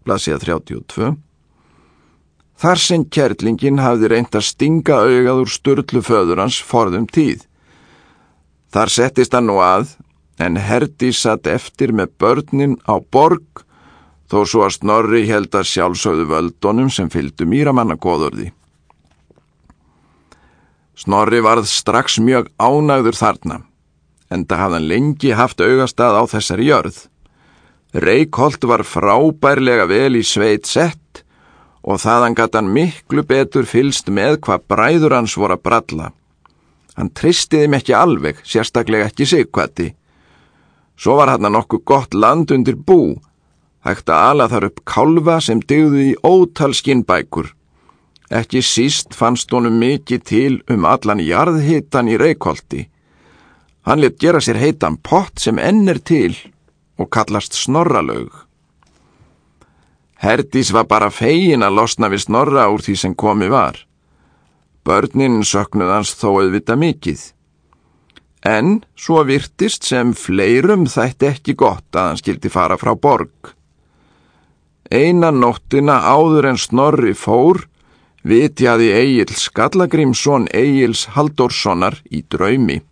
blaðsíða 32. Þar sem kerlingin hafði reynt að stinga augað úr Sturlu föður hans forðum tíð. Þar settist hann nú að, en Herdís satt eftir með börnin á borg, þó svo að Snorri held að sjálfsögðu völdunum sem fylgdu mýramanna goðorði. Snorri varð strax mjög ánægður þarna, enda hafði hann lengi haft augastað á þessari jörð. Reykholt var frábærlega vel í sveit sett og þaðan gat hann miklu betur fylgst með hvað bræður hans voru að bralla. Hann treysti þeim ekki alveg, sérstaklega ekki Sighvati. Svo var hann nokkuð gott land undir bú, hægt að ala þar upp kálfa sem dygðu í ótal skinnbækur. Ekki síst fannst honum mikið til allan jarðhitan í Reykholti. Hann lét gera sér heitan pott sem enn til og kallast Snorralaug. Herdís var bara fegin að losna við Snorra úr því sem komið var. Börnin söknuð hans þó auðvitað mikið. En svo virtist sem fleirum þætti ekki gott að hann skyldi fara frá borg. Eina nóttina áður en Snorri fór, vitjaði Egill Skallagrímsson Egils Halldórssonar í draumi.